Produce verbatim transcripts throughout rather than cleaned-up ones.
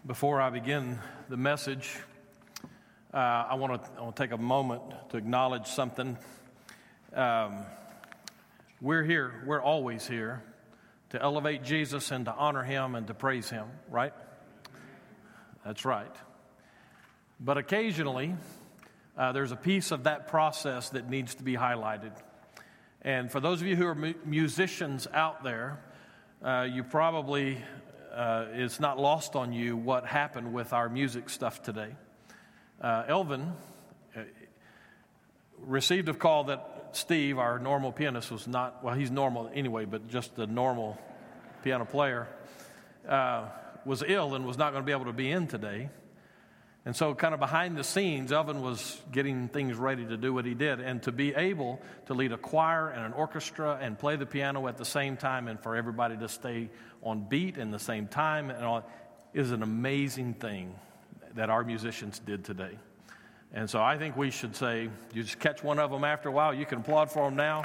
Before I begin the message, uh, I want to I want to take a moment to acknowledge something. Um, we're here, we're always here to elevate Jesus and to honor Him and to praise Him, right? That's right. But occasionally, uh, there's a piece of that process that needs to be highlighted. And for those of you who are mu- musicians out there, uh, you probably... Uh, it's not lost on you what happened with our music stuff today. Uh, Elvin uh, received a call that Steve, our normal pianist, was not, well, he's normal anyway, but just the normal piano player, uh, was ill and was not going to be able to be in today. And so kind of behind the scenes, Elvin was getting things ready to do what he did. And to be able to lead a choir and an orchestra and play the piano at the same time and for everybody to stay on beat in the same time and all is an amazing thing that our musicians did today. And so I think we should say, you just catch one of them after a while, you can applaud for them now.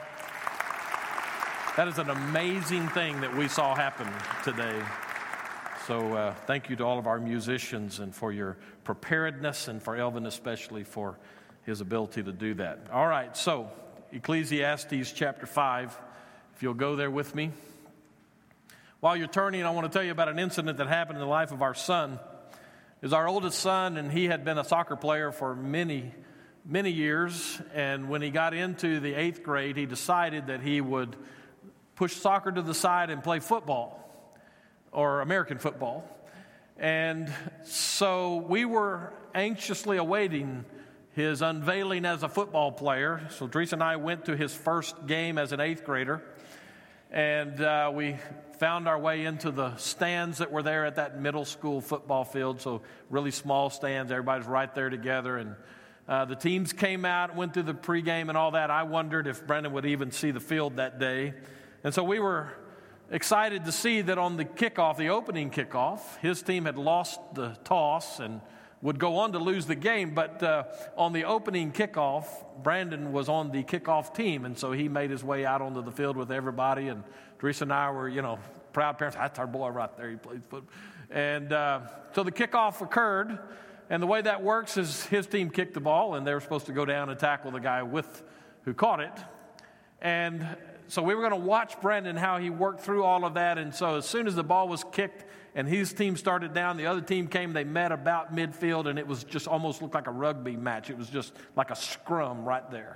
That is an amazing thing that we saw happen today. So uh, thank you to all of our musicians and for your preparedness, and for Elvin especially for his ability to do that. All right, so Ecclesiastes chapter five, if you'll go there with me. While you're turning, I want to tell you about an incident that happened in the life of our son. It was our oldest son, and he had been a soccer player for many, many years. And when he got into the eighth grade, he decided that he would push soccer to the side and play football, or American football. And so we were anxiously awaiting his unveiling as a football player. So Teresa and I went to his first game as an eighth grader. And uh, we found our way into the stands that were there at that middle school football field. So really small stands, everybody's right there together. And uh, the teams came out, went through the pregame and all that. I wondered if Brendan would even see the field that day. And so we were excited to see that on the kickoff, the opening kickoff, his team had lost the toss and would go on to lose the game. But uh, on the opening kickoff, Brandon was on the kickoff team, and so he made his way out onto the field with everybody. And Teresa and I were, you know, proud parents. That's our boy right there. He plays football. And uh, so the kickoff occurred, and the way that works is his team kicked the ball, and they were supposed to go down and tackle the guy with who caught it. And so we were going to watch Brandon, how he worked through all of that. And so as soon as the ball was kicked and his team started down, the other team came, they met about midfield, and it was just almost looked like a rugby match. It was just like a scrum right there.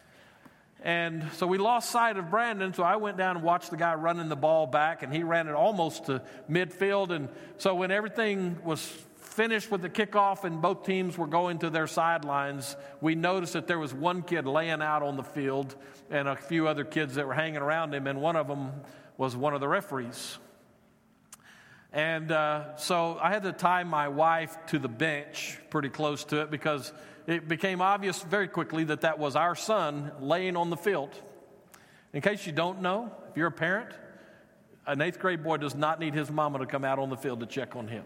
And so we lost sight of Brandon, so I went down and watched the guy running the ball back, and he ran it almost to midfield. And so when everything was finished with the kickoff and both teams were going to their sidelines, we noticed that there was one kid laying out on the field and a few other kids that were hanging around him, and one of them was one of the referees. And uh, so I had to tie my wife to the bench pretty close to it, because it became obvious very quickly that that was our son laying on the field. In case you don't know, if you're a parent, an eighth grade boy does not need his mama to come out on the field to check on him.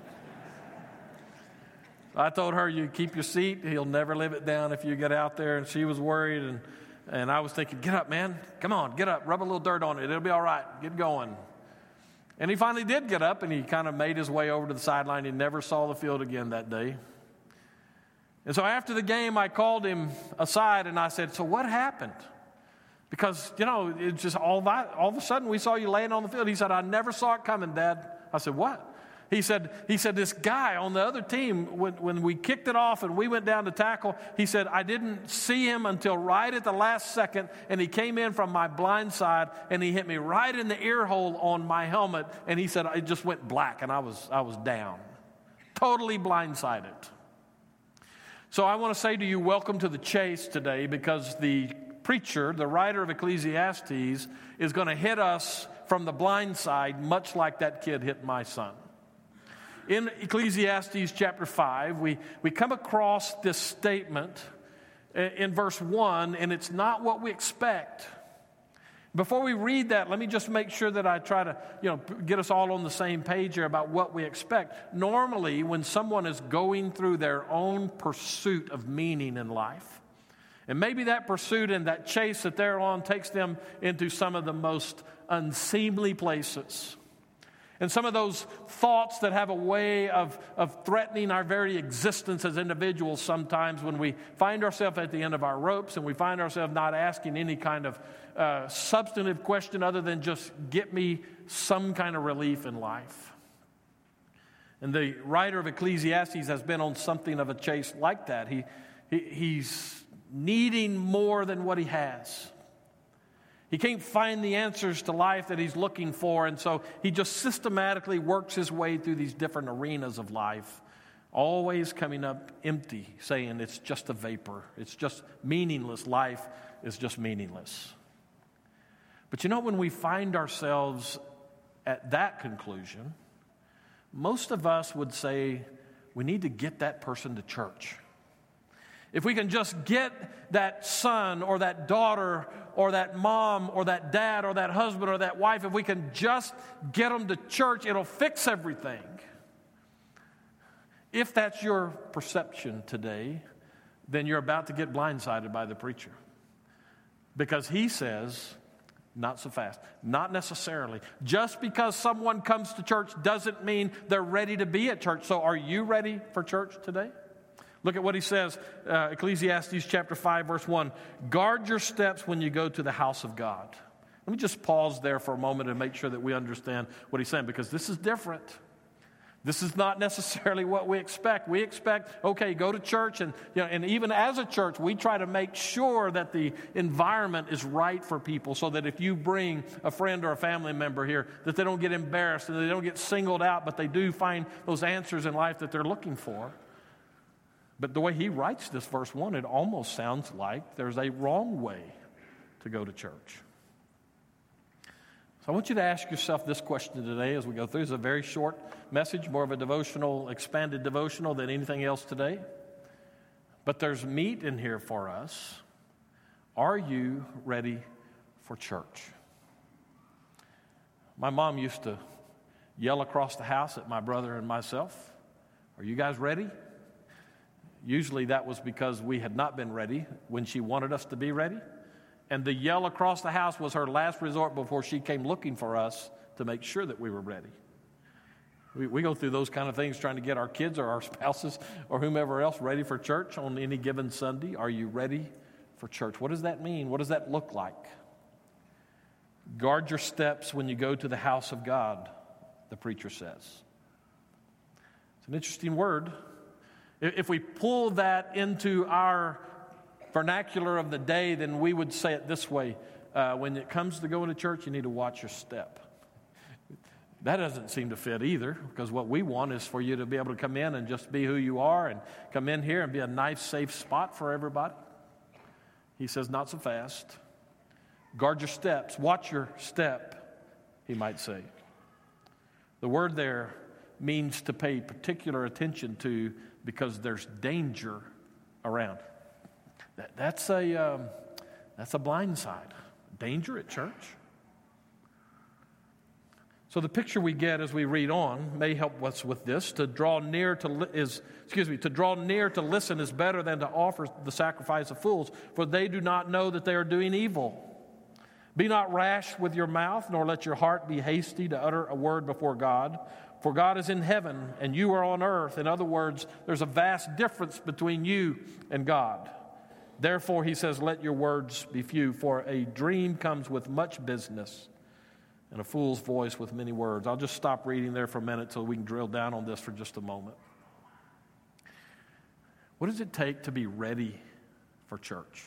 I told her, you keep your seat. He'll never live it down if you get out there. And she was worried. And, and I was thinking, get up, man. Come on, get up. Rub a little dirt on it. It'll be all right. Get going. And he finally did get up, and he kind of made his way over to the sideline. He never saw the field again that day. And so after the game, I called him aside, and I said, so what happened? Because, you know, it's just all that, all of a sudden we saw you laying on the field. He said, I never saw it coming, Dad. I said, what? He said, he said, this guy on the other team, when, when we kicked it off and we went down to tackle, he said, I didn't see him until right at the last second, and he came in from my blind side, and he hit me right in the ear hole on my helmet, and he said, it just went black, and I was, I was down. Totally blindsided. So I want to say to you, welcome to the chase today, because the preacher, the writer of Ecclesiastes, is going to hit us from the blind side, much like that kid hit my son. In Ecclesiastes chapter five, we, we come across this statement in verse one, and it's not what we expect. Before we read that, let me just make sure that I try to, you know, get us all on the same page here about what we expect. Normally, when someone is going through their own pursuit of meaning in life, and maybe that pursuit and that chase that they're on takes them into some of the most unseemly places. And some of those thoughts that have a way of, of threatening our very existence as individuals sometimes when we find ourselves at the end of our ropes and we find ourselves not asking any kind of uh, substantive question other than just get me some kind of relief in life. And the writer of Ecclesiastes has been on something of a chase like that. He, he he's needing more than what he has. He can't find the answers to life that he's looking for, and so he just systematically works his way through these different arenas of life, always coming up empty, saying it's just a vapor. It's just meaningless. Life is just meaningless. But you know, when we find ourselves at that conclusion, most of us would say we need to get that person to church. If we can just get that son or that daughter or that mom or that dad or that husband or that wife, if we can just get them to church, it'll fix everything. If that's your perception today, then you're about to get blindsided by the preacher. Because he says, not so fast, not necessarily. Just because someone comes to church doesn't mean they're ready to be at church. So are you ready for church today? Look at what he says, uh, Ecclesiastes chapter five, verse one. Guard your steps when you go to the house of God. Let me just pause there for a moment and make sure that we understand what he's saying, because this is different. This is not necessarily what we expect. We expect, okay, go to church, and you know, and even as a church, we try to make sure that the environment is right for people, so that if you bring a friend or a family member here, that they don't get embarrassed and they don't get singled out, but they do find those answers in life that they're looking for. But the way he writes this verse one, it almost sounds like there's a wrong way to go to church. So I want you to ask yourself this question today as we go through. It's a very short message, more of a devotional, expanded devotional than anything else today. But there's meat in here for us. Are you ready for church? My mom used to yell across the house at my brother and myself, "Are you guys ready?" Usually that was because we had not been ready when she wanted us to be ready. And the yell across the house was her last resort before she came looking for us to make sure that we were ready. We, we go through those kind of things trying to get our kids or our spouses or whomever else ready for church on any given Sunday. Are you ready for church? What does that mean? What does that look like? Guard your steps when you go to the house of God, the preacher says. It's an interesting word. If we pull that into our vernacular of the day, then we would say it this way. Uh, when it comes to going to church, you need to watch your step. That doesn't seem to fit either, because what we want is for you to be able to come in and just be who you are and come in here and be a nice, safe spot for everybody. He says, not so fast. Guard your steps. Watch your step, he might say. The word there means to pay particular attention to, because there's danger around. That, that's a um, that's a blind side. Danger at church. So the picture we get as we read on may help us with this. To draw near to li- is excuse me to draw near to listen is better than to offer the sacrifice of fools, for they do not know that they are doing evil. Be not rash with your mouth, nor let your heart be hasty to utter a word before God. For God is in heaven, and you are on earth. In other words, there's a vast difference between you and God. Therefore, he says, let your words be few, for a dream comes with much business, and a fool's voice with many words. I'll just stop reading there for a minute so we can drill down on this for just a moment. What does it take to be ready for church?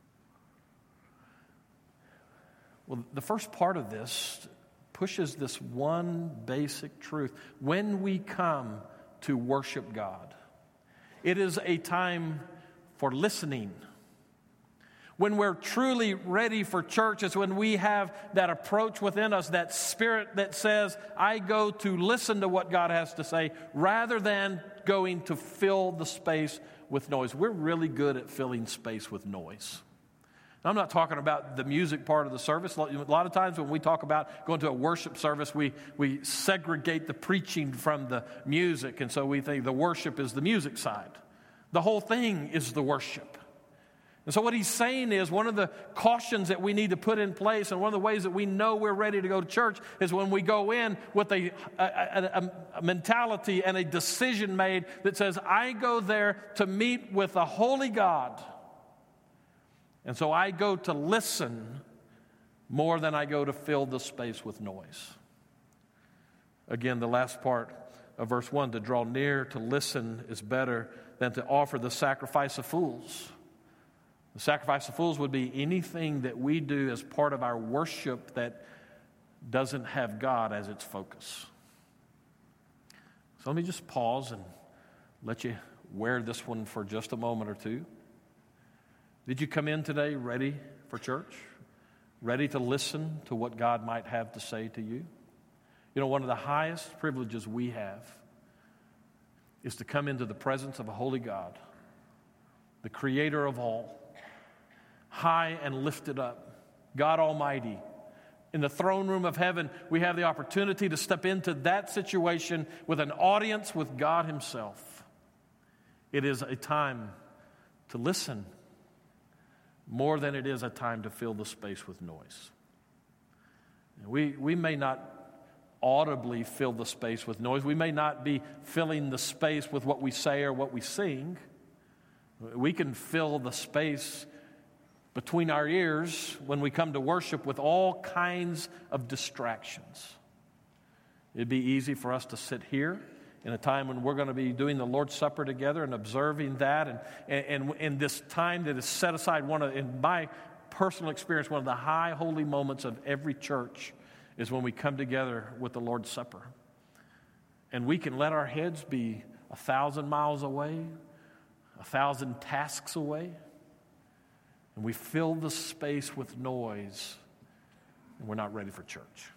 Well, the first part of this pushes this one basic truth. When we come to worship God, it is a time for listening. When we're truly ready for church, it's when we have that approach within us, that spirit that says, I go to listen to what God has to say, rather than going to fill the space with noise. We're really good at filling space with noise. I'm not talking about the music part of the service. A lot of times when we talk about going to a worship service, we, we segregate the preaching from the music, and so we think the worship is the music side. The whole thing is the worship. And so what he's saying is one of the cautions that we need to put in place, and one of the ways that we know we're ready to go to church, is when we go in with a, a, a, a mentality and a decision made that says, I go there to meet with a holy God. And so I go to listen more than I go to fill the space with noise. Again, the last part of verse one, to draw near to listen is better than to offer the sacrifice of fools. The sacrifice of fools would be anything that we do as part of our worship that doesn't have God as its focus. So let me just pause and let you wear this one for just a moment or two. Did you come in today ready for church? Ready to listen to what God might have to say to you? You know, one of the highest privileges we have is to come into the presence of a holy God, the creator of all, high and lifted up, God Almighty. In the throne room of heaven, we have the opportunity to step into that situation with an audience with God himself. It is a time to listen more than it is a time to fill the space with noise. We, we may not audibly fill the space with noise. We may not be filling the space with what we say or what we sing. We can fill the space between our ears when we come to worship with all kinds of distractions. It'd be easy for us to sit here in a time when we're going to be doing the Lord's Supper together and observing that, and and in this time that is set aside, one of, in my personal experience, one of the high holy moments of every church is when we come together with the Lord's Supper. And we can let our heads be a thousand miles away, a thousand tasks away, and we fill the space with noise, and we're not ready for church.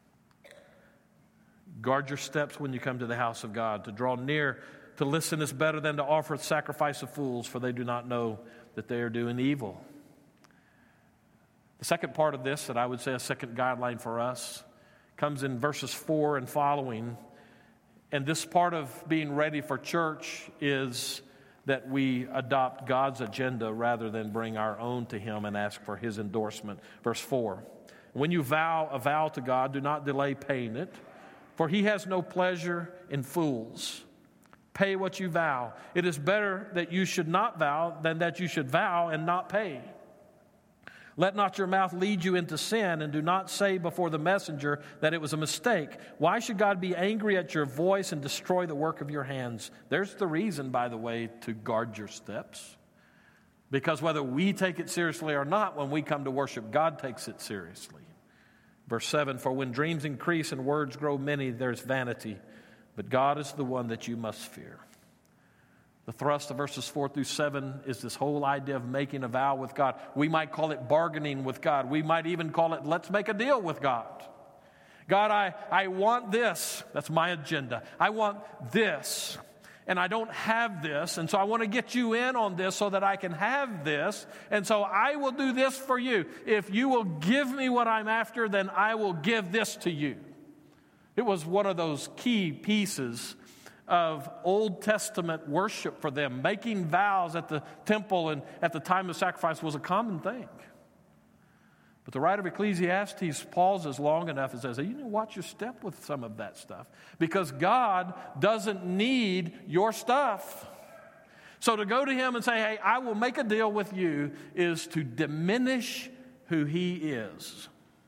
Guard your steps when you come to the house of God. To draw near, to listen is better than to offer the sacrifice of fools, for they do not know that they are doing evil. The second part of this, that I would say a second guideline for us, comes in verses four and following. And this part of being ready for church is that we adopt God's agenda rather than bring our own to him and ask for his endorsement. Verse four, when you vow a vow to God, do not delay paying it, for he has no pleasure in fools. Pay what you vow. It is better that you should not vow than that you should vow and not pay. Let not your mouth lead you into sin, and do not say before the messenger that it was a mistake. Why should God be angry at your voice and destroy the work of your hands? There's the reason, by the way, to guard your steps. Because whether we take it seriously or not, when we come to worship, God takes it seriously. Verse seven, for when dreams increase and words grow many, there's vanity, but God is the one that you must fear. The thrust of verses four through seven is this whole idea of making a vow with God. We might call it bargaining with God. We might even call it, let's make a deal with God. God, I, I want this. That's my agenda. I want this. And I don't have this. And so I want to get you in on this so that I can have this. And so I will do this for you. If you will give me what I'm after, then I will give this to you. It was one of those key pieces of Old Testament worship for them. Making vows at the temple and at the time of sacrifice was a common thing. But the writer of Ecclesiastes pauses long enough and says, you need to watch your step with some of that stuff, because God doesn't need your stuff. So to go to him and say, hey, I will make a deal with you, is to diminish who he is.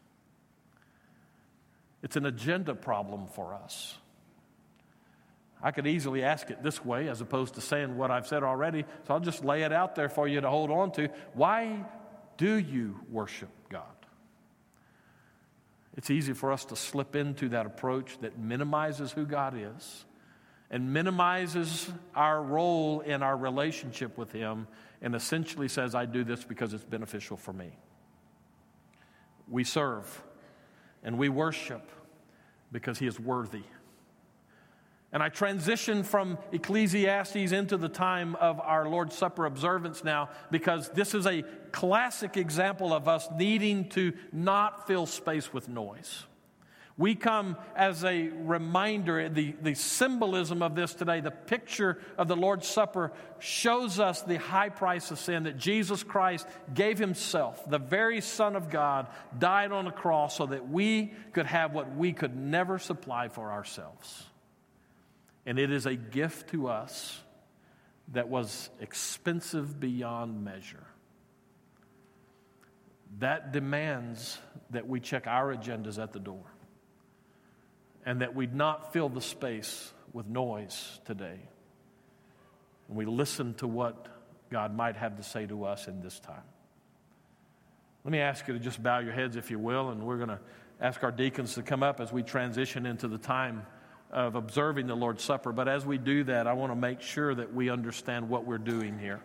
It's an agenda problem for us. I could easily ask it this way as opposed to saying what I've said already, so I'll just lay it out there for you to hold on to. Why do you worship God? It's easy for us to slip into that approach that minimizes who God is and minimizes our role in our relationship with him and essentially says, I do this because it's beneficial for me. We serve and we worship because he is worthy. And I transition from Ecclesiastes into the time of our Lord's Supper observance now, because this is a classic example of us needing to not fill space with noise. We come as a reminder. The, the symbolism of this today, the picture of the Lord's Supper, shows us the high price of sin, that Jesus Christ gave himself, the very Son of God, died on the cross so that we could have what we could never supply for ourselves. And it is a gift to us that was expensive beyond measure. That demands that we check our agendas at the door, and that we not fill the space with noise today. And we listen to what God might have to say to us in this time. Let me ask you to just bow your heads, if you will, and we're going to ask our deacons to come up as we transition into the time of observing the Lord's Supper. But as we do that, I want to make sure that we understand what we're doing here.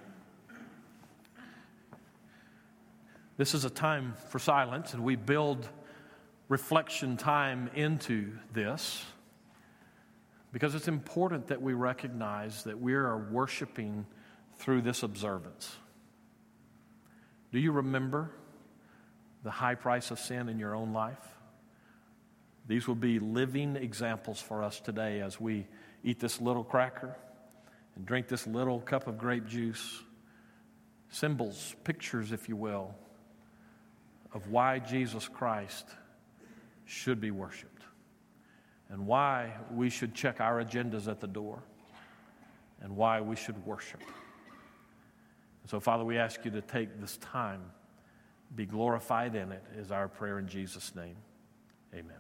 This is a time for silence, and we build reflection time into this because it's important that we recognize that we are worshiping through this observance. Do you remember the high price of sin in your own life? These will be living examples for us today as we eat this little cracker and drink this little cup of grape juice. Symbols, pictures, if you will, of why Jesus Christ should be worshiped and why we should check our agendas at the door and why we should worship. So, Father, we ask you to take this time, be glorified in it, is our prayer in Jesus' name. Amen.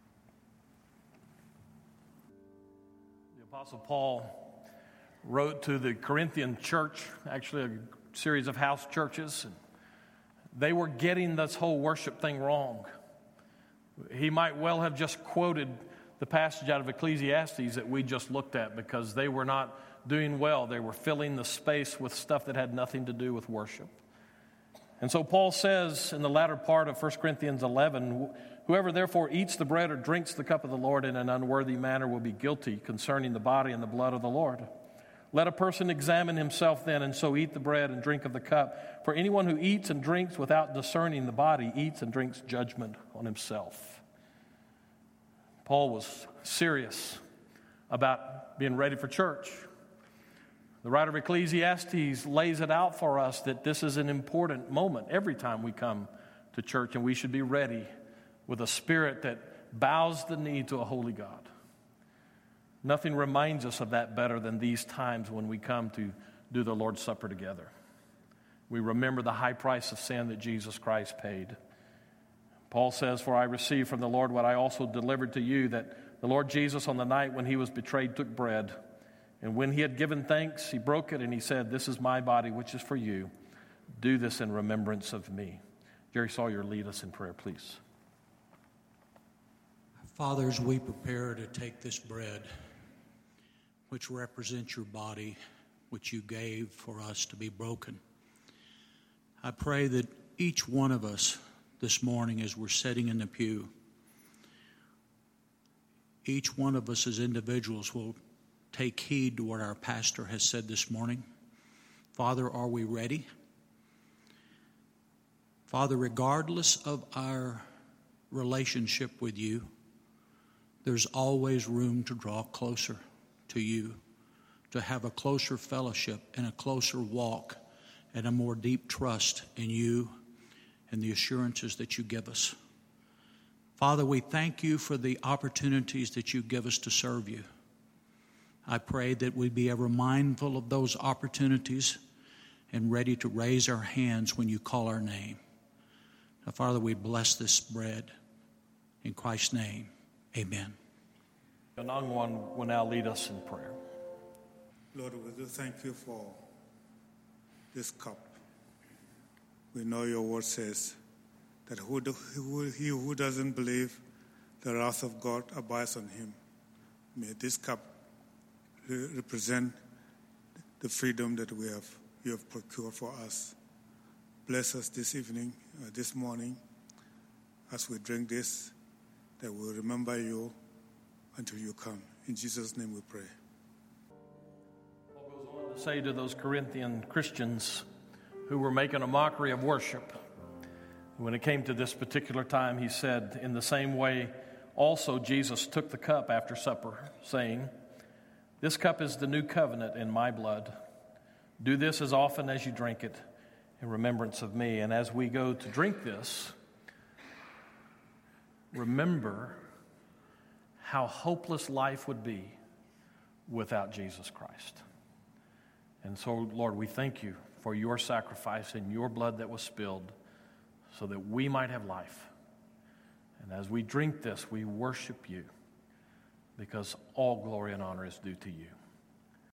The Apostle Paul wrote to the Corinthian church, actually a series of house churches, and they were getting this whole worship thing wrong. He might well have just quoted the passage out of Ecclesiastes that we just looked at because they were not doing well. They were filling the space with stuff that had nothing to do with worship. And so Paul says in the latter part of First Corinthians eleven, whoever therefore eats the bread or drinks the cup of the Lord in an unworthy manner will be guilty concerning the body and the blood of the Lord. Let a person examine himself then, and so eat the bread and drink of the cup. For anyone who eats and drinks without discerning the body eats and drinks judgment on himself. Paul was serious about being ready for church. The writer of Ecclesiastes lays it out for us that this is an important moment every time we come to church, and we should be ready with a spirit that bows the knee to a holy God. Nothing reminds us of that better than these times when we come to do the Lord's Supper together. We remember the high price of sin that Jesus Christ paid. Paul says, for I received from the Lord what I also delivered to you, that the Lord Jesus on the night when he was betrayed took bread, and when he had given thanks, he broke it and he said, this is my body which is for you. Do this in remembrance of me. Jerry Sawyer, lead us in prayer, please. Father, as we prepare to take this bread, which represents your body, which you gave for us to be broken, I pray that each one of us this morning as we're sitting in the pew, each one of us as individuals will take heed to what our pastor has said this morning. Father, are we ready? Father, regardless of our relationship with you, there's always room to draw closer to you, to have a closer fellowship and a closer walk and a more deep trust in you and the assurances that you give us. Father, we thank you for the opportunities that you give us to serve you. I pray that we be ever mindful of those opportunities and ready to raise our hands when you call our name. Now, Father, we bless this bread. In Christ's name, amen. The young one will now lead us in prayer. Lord, we do thank you for this cup. We know your word says that who do, who, he who doesn't believe, the wrath of God abides on him. May this cup re- represent the freedom that we have you have procured for us. Bless us this evening, uh, this morning, as we drink this, that we'll remember you until you come. In Jesus' name we pray. Paul goes on to say to those Corinthian Christians who were making a mockery of worship, when it came to this particular time, he said, in the same way, Also, Jesus took the cup after supper, saying, "This cup is the new covenant in my blood. Do this as often as you drink it in remembrance of me." And as we go to drink this, remember how hopeless life would be without Jesus Christ. And so, Lord, we thank you for your sacrifice and your blood that was spilled so that we might have life. And as we drink this, we worship you because all glory and honor is due to you.